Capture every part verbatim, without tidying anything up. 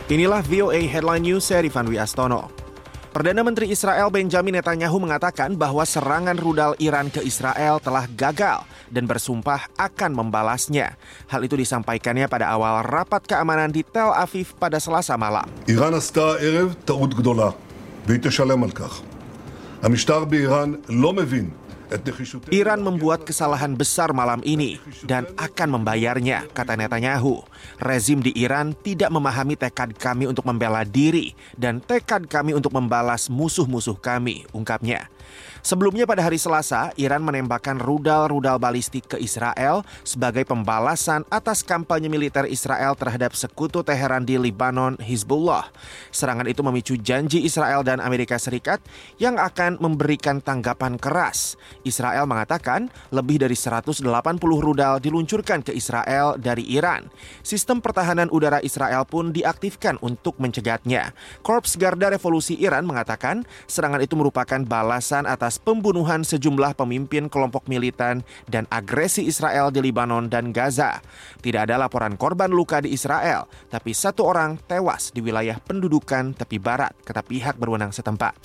Inilah V O A Headline News, saya Rifan Wiastono. Perdana Menteri Israel Benjamin Netanyahu mengatakan bahwa serangan rudal Iran ke Israel telah gagal dan bersumpah akan membalasnya. Hal itu disampaikannya pada awal rapat keamanan di Tel Aviv pada Selasa malam. איראן עשתה הערב טעות גדולה, והיא תשלם על כך. המשטר באיראן לא מבין. Iran membuat kesalahan besar malam ini dan akan membayarnya, kata Netanyahu. Rezim di Iran tidak memahami tekad kami untuk membela diri dan tekad kami untuk membalas musuh-musuh kami, ungkapnya. Sebelumnya pada hari Selasa, Iran menembakkan rudal-rudal balistik ke Israel sebagai pembalasan atas kampanye militer Israel terhadap sekutu Teheran di Lebanon, Hizbullah. Serangan itu memicu janji Israel dan Amerika Serikat yang akan memberikan tanggapan keras. Israel mengatakan lebih dari seratus delapan puluh rudal diluncurkan ke Israel dari Iran. Sistem pertahanan udara Israel pun diaktifkan untuk mencegatnya. Korps Garda Revolusi Iran mengatakan serangan itu merupakan balasan atas pembunuhan sejumlah pemimpin kelompok militan dan agresi Israel di Lebanon dan Gaza. Tidak ada laporan korban luka di Israel, tapi satu orang tewas di wilayah pendudukan tepi barat, kata pihak berwenang setempat.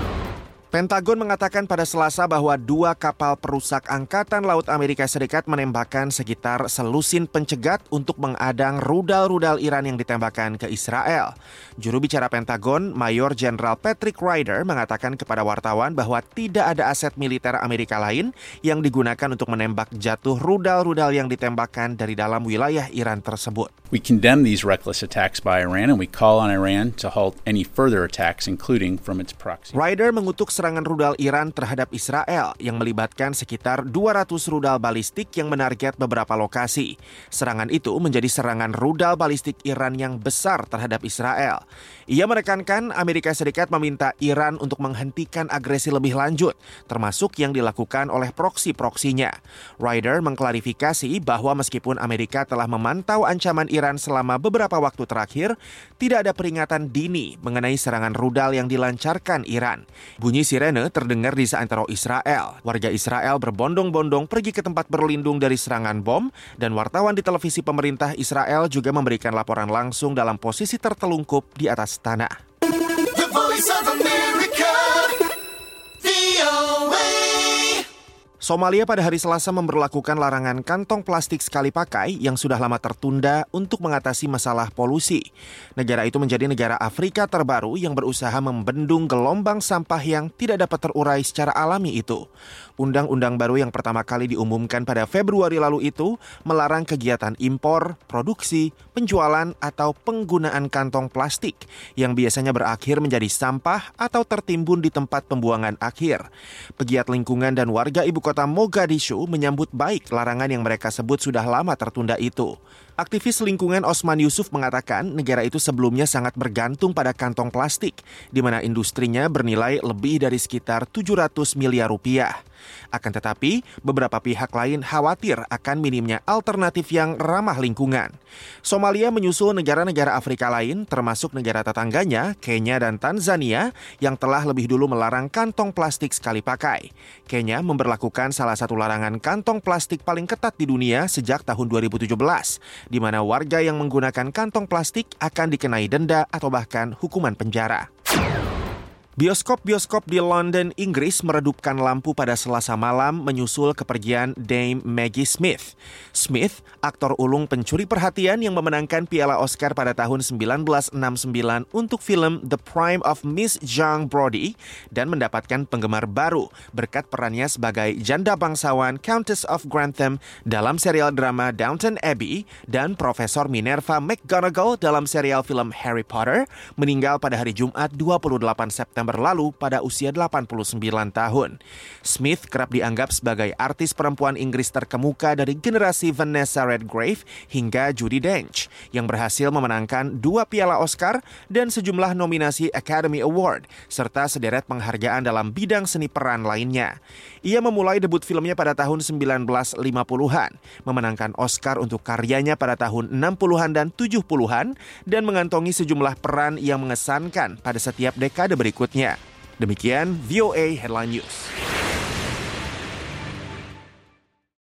Pentagon mengatakan pada Selasa bahwa dua kapal perusak Angkatan Laut Amerika Serikat menembakkan sekitar selusin pencegat untuk mengadang rudal-rudal Iran yang ditembakkan ke Israel. Juru bicara Pentagon, Mayor Jenderal Patrick Ryder, mengatakan kepada wartawan bahwa tidak ada aset militer Amerika lain yang digunakan untuk menembak jatuh rudal-rudal yang ditembakkan dari dalam wilayah Iran tersebut. We condemn these reckless attacks by Iran and we call on Iran to halt any further attacks, including from its proxy. Ryder mengutuk serangan rudal Iran terhadap Israel yang melibatkan sekitar dua ratus rudal balistik yang menarget beberapa lokasi. Serangan itu menjadi serangan rudal balistik Iran yang besar terhadap Israel. Ia menekankan Amerika Serikat meminta Iran untuk menghentikan agresi lebih lanjut, termasuk yang dilakukan oleh proksi-proksinya. Ryder mengklarifikasi bahwa meskipun Amerika telah memantau ancaman Iran selama beberapa waktu terakhir, tidak ada peringatan dini mengenai serangan rudal yang dilancarkan Iran. Bunyi sirene terdengar di seantero Israel. Warga Israel berbondong-bondong pergi ke tempat berlindung dari serangan bom, dan wartawan di televisi pemerintah Israel juga memberikan laporan langsung dalam posisi tertelungkup di atas tanah. The Voice of America, V O A. Somalia pada hari Selasa memberlakukan larangan kantong plastik sekali pakai yang sudah lama tertunda untuk mengatasi masalah polusi. Negara itu menjadi negara Afrika terbaru yang berusaha membendung gelombang sampah yang tidak dapat terurai secara alami itu. Undang-undang baru yang pertama kali diumumkan pada Februari lalu itu melarang kegiatan impor, produksi, penjualan, atau penggunaan kantong plastik yang biasanya berakhir menjadi sampah atau tertimbun di tempat pembuangan akhir. Pegiat lingkungan dan warga ibu kota Mogadishu menyambut baik larangan yang mereka sebut sudah lama tertunda itu. Aktivis lingkungan Osman Yusuf mengatakan negara itu sebelumnya sangat bergantung pada kantong plastik, di mana industrinya bernilai lebih dari sekitar tujuh ratus miliar rupiah. Akan tetapi, beberapa pihak lain khawatir akan minimnya alternatif yang ramah lingkungan. Somalia menyusul negara-negara Afrika lain, termasuk negara tetangganya, Kenya dan Tanzania, yang telah lebih dulu melarang kantong plastik sekali pakai. Kenya memberlakukan salah satu larangan kantong plastik paling ketat di dunia sejak tahun dua ribu tujuh belas, di mana warga yang menggunakan kantong plastik akan dikenai denda atau bahkan hukuman penjara. Bioskop-bioskop di London, Inggris meredupkan lampu pada Selasa malam menyusul kepergian Dame Maggie Smith. Smith, aktor ulung pencuri perhatian yang memenangkan piala Oscar pada tahun sembilan belas enam puluh sembilan untuk film The Prime of Miss Young Brody dan mendapatkan penggemar baru berkat perannya sebagai janda bangsawan Countess of Grantham dalam serial drama Downton Abbey dan Profesor Minerva McGonagall dalam serial film Harry Potter, meninggal pada hari Jumat dua puluh delapan September lalu pada usia delapan puluh sembilan tahun. Smith kerap dianggap sebagai artis perempuan Inggris terkemuka dari generasi Vanessa Redgrave hingga Judi Dench yang berhasil memenangkan dua piala Oscar dan sejumlah nominasi Academy Award serta sederet penghargaan dalam bidang seni peran lainnya. Ia memulai debut filmnya pada tahun sembilan belas lima puluhan, memenangkan Oscar untuk karyanya pada tahun enam puluhan dan tujuh puluhan dan mengantongi sejumlah peran yang mengesankan pada setiap dekade berikutnya. Demikian V O A Headline News.